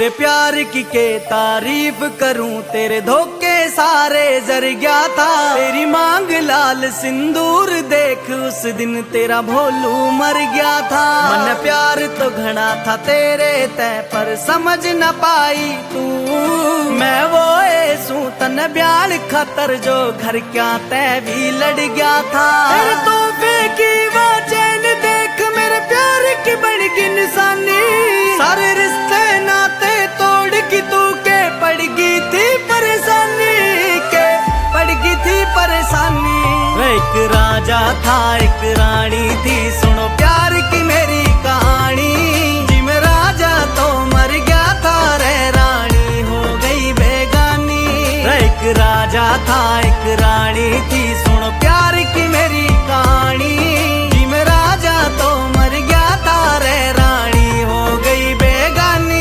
तेरे प्यार की के तारीफ करूं, तेरे धोखे सारे जर गया था। तेरी मांग लाल सिंदूर देख, उस दिन तेरा भोलू मर गया था। मन प्यार तो घना था तेरे तय, पर समझ न पाई तू। मैं वो ऐसू तन ब्याल खतर, जो घर क्या तय भी लड़ गया था। तेरे तोहफे की वो चैन देख, मेरे प्यार की बड़ी निशानी। सारे रिश्ते नाते तोड़ की तू के पड़ गई थी परेशानी, के पड़ गई थी परेशानी। एक राजा था एक रानी थी, सुनो प्यार की मेरी कहानी। जी में राजा तो मर गया था रे, रानी हो गई बेगानी। एक राजा था एक रानी थी, सुनो प्यार की मेरी कहानी। जी में राजा तो मर गया था रे, रानी हो गई बेगानी।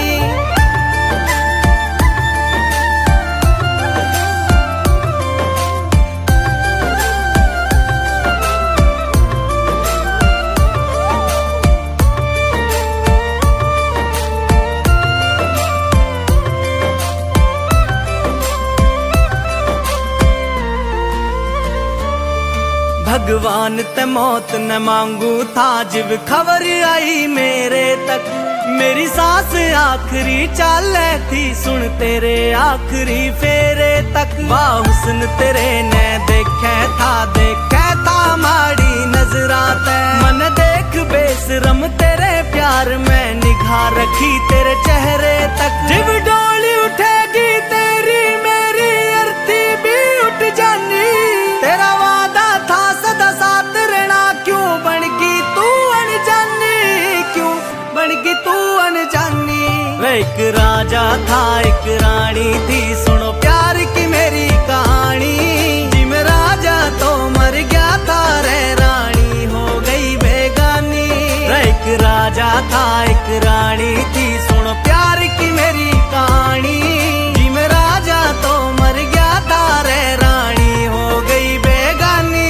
भगवान ते मौत न मांगू था, जब खबर आई मेरे तक। मेरी सांस आखिरी चाल थी, सुन तेरे आखिरी फेरे तक। वाह हुस्न तेरे ने देखे था माड़ी नजरात। मन देख बेशरम तेरे प्यार में, निगाह रखी तेरे चेहरे तक। जब डोली उठेगी तेरी मेरी अर्थी भी उठ जानी। तेरा वादा था सदा साथ रहना, क्यों बन गई तू अनजानी, क्यों बन गई तू अनजानी। एक राजा था एक रानी थी, सुनो प्यार की मेरी कहानी। जी में राजा तो मर गया था रे, रानी हो गई बेगानी। एक राजा था एक रानी थी, सुनो प्यार की मेरी कहानी। जी में राजा तो मर गया था रे, रानी हो गई बेगानी।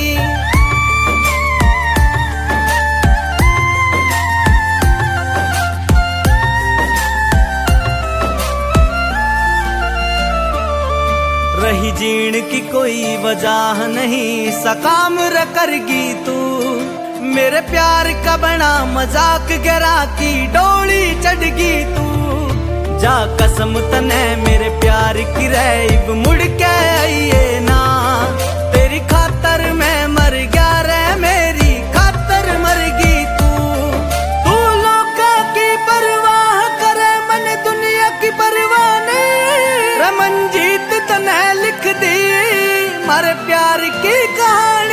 रही जीण की कोई वजह नहीं, सकाम करगी तू। मेरे प्यार का बना मजाक गिरा की डोली चढ़गी तू। जा कसम तने मेरे प्यार की रैब, मुड़ के आइए ना। तेरी खातर मैं मर गया रे, मेरी खातर मर गई तू। तू लोका की परवाह करे, मन दुनिया की परवाह नहीं। रमनजीत तने लिख दी मारे प्यार की कहानी।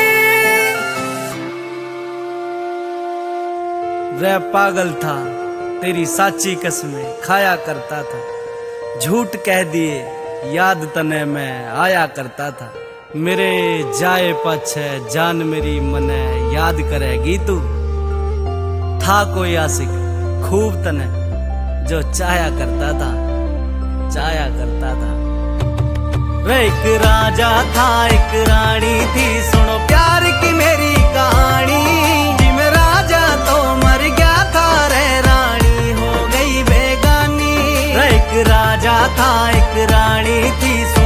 रे पागल था तेरी साची कसमें खाया करता था। झूठ कह दिए याद तने मैं आया करता था। मेरे जाए पाछे जान मेरी मने याद करेगी तू। था कोई आशिक खूब तने, जो चाया करता था, चाया करता था। एक राजा था एक रानी थी, सुनो प्यार की मेरी कहानी। जी में राजा तो मर गया था रे, रानी हो गई बेगानी। एक राजा था एक रानी थी।